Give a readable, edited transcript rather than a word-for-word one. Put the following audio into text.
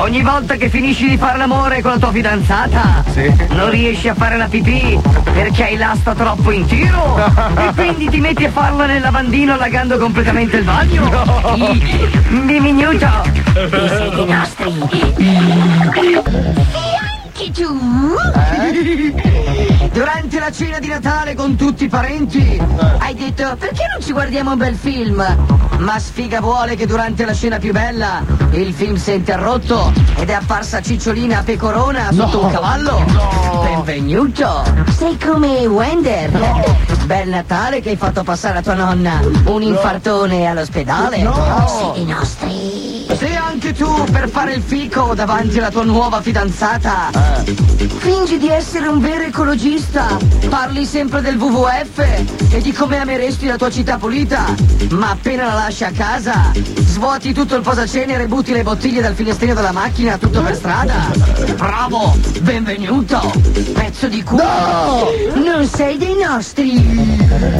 Ogni volta che finisci di fare l'amore con la tua fidanzata, non riesci a fare la pipì perché hai l'asta troppo in tiro e quindi ti metti a farla nel lavandino allagando completamente il bagno. Minuto. I siete nostri. Anche tu? Durante la cena di Natale con tutti i parenti hai detto: perché non ci guardiamo un bel film? Ma sfiga vuole che durante la scena più bella il film si è interrotto ed è apparsa Cicciolina Pecorona sotto un cavallo. Benvenuto. Sei come Wender. Bel Natale che hai fatto passare a tua nonna un infartone all'ospedale. Siete i nostri. Se anche tu per fare il fico davanti alla tua nuova fidanzata fingi di essere un vero ecologista, parli sempre del WWF e di come ameresti la tua città pulita, ma appena la lasci a casa svuoti tutto il posacenere e butti le bottiglie dal finestrino della macchina tutto per strada. Bravo, benvenuto, pezzo di culo. Non sei dei nostri.